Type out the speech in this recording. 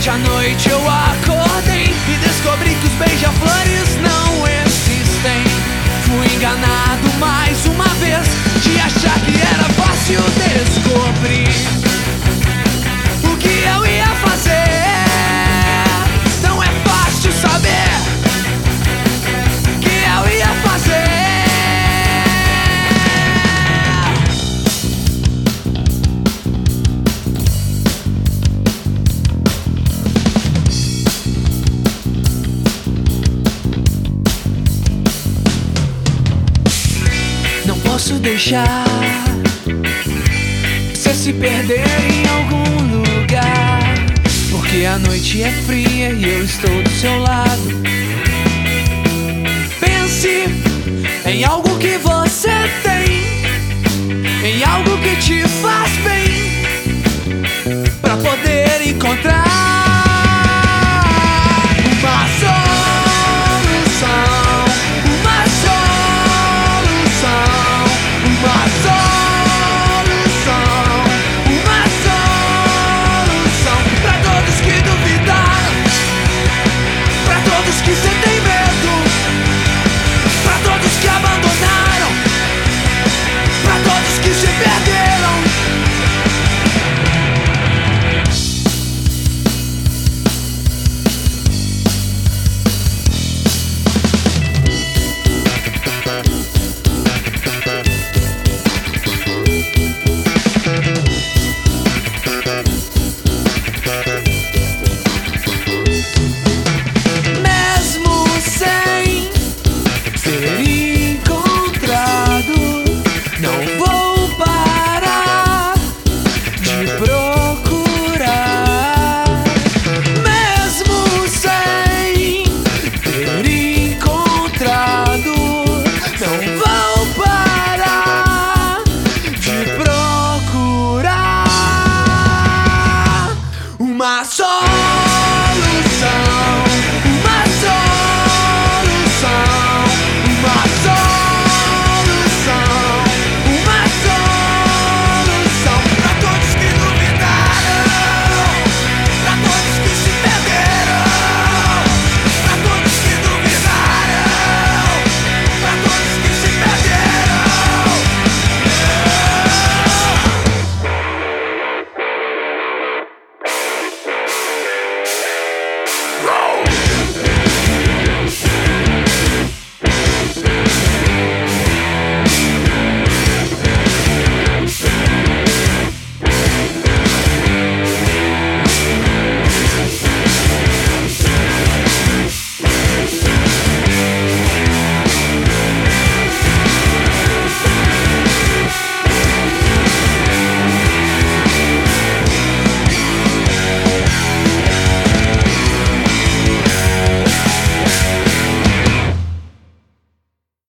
Durante a noite eu acordei e descobri que os beija-flores não existem. Fui enganado mais uma vez de achar que era fácil descobrir o que eu ia fazer. Não é fácil saber o que eu ia fazer. Não posso deixar você se perder em algum lugar, porque a noite é fria e eu estou do seu lado. Pense em algo que você tem, em algo que te faz bem, pra poder encontrar uma solução, uma solução, uma solução, uma solução pra todos que duvidaram, pra todos que sentem medo, pra todos que abandonaram, pra todos que se perderam. Mesmo sem ser encontrado, não vou parar de procurar. Mesmo sem ter encontrado, não vou parar de procurar uma solução.